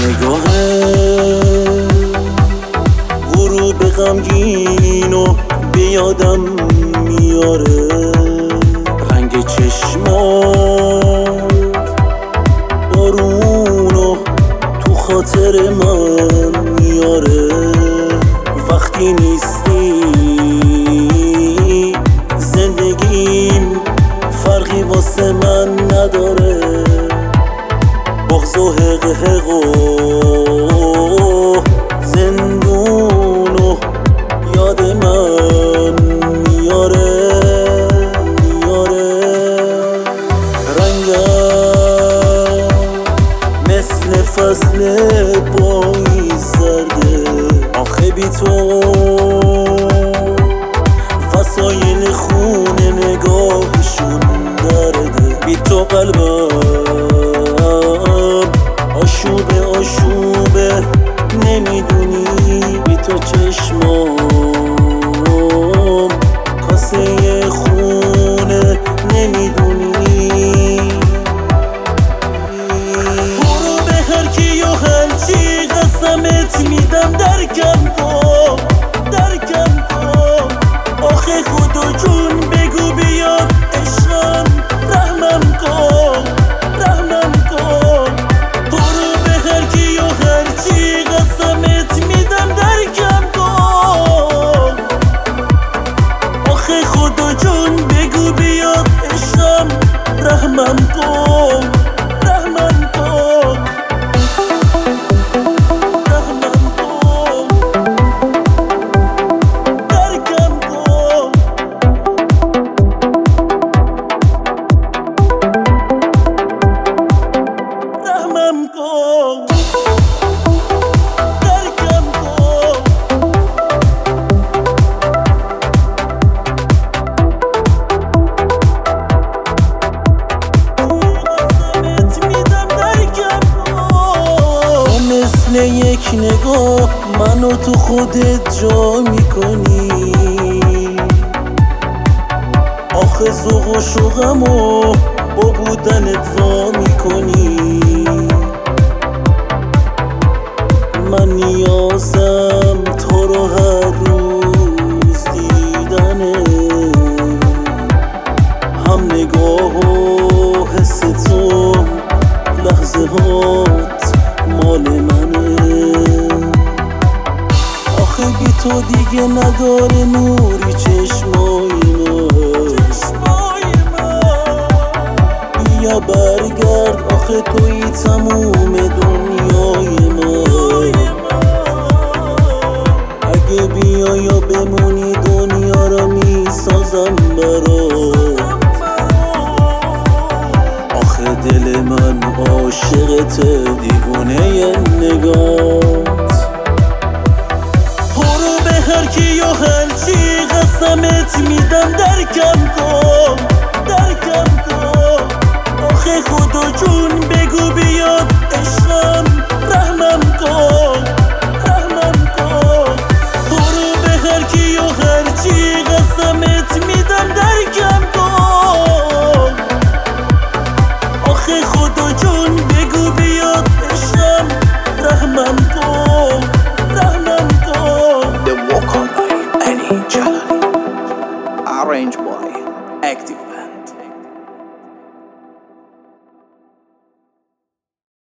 نگاهه غروب غمگینو به یادم میاره، رنگ چشمات بارونو تو خاطر من میاره. وقتی نیستی زندگیم فرقی واسه من نداره، بغض و حق و زندونو یاد من میاره. رنگم مثل فصل پایی سرده، آخه بی تو وسایل خونه نگاهشون درده. بی تو قلبم آشوبه نمیدونی، بی تو چشمام کاسه خونه نمیدونی. برو به هر کی و هر چی قسمت میدم درکم کن، آخه خدا جون بگو بیاد عشقم رحمم کن. برو به هر کی و هر چی قسمت میدم درکم کن، آخه خدا جون بگو بیاد عشقم رحمم کن. یک نگاه منو تو خودت جا میکنی، آخه ذوق و شوقمو با بودنت وا میکنی. من نیازم تو رو هر روز دیدنه، هم نگاه و حس تو لحظه هات مال منه. آخه بی تو دیگه نداره نوری چشمای من، بیا برگرد آخه توی تموم دنیای من. اگه بیا یا بمونی دنیا را میسازم برات، آخه دل من عاشقت دیوونه نگات. برو به هر کی و هر چی قسمت میدم درکم کن، آخه خدا جون بگو بیاد عشقم رحمم کن. برو به هر کی و هر چی قسمت میدم درکم کن، آخه خدا جون بگو بیاد عشقم رحمم کن. The walk on by any channel arranged by Active.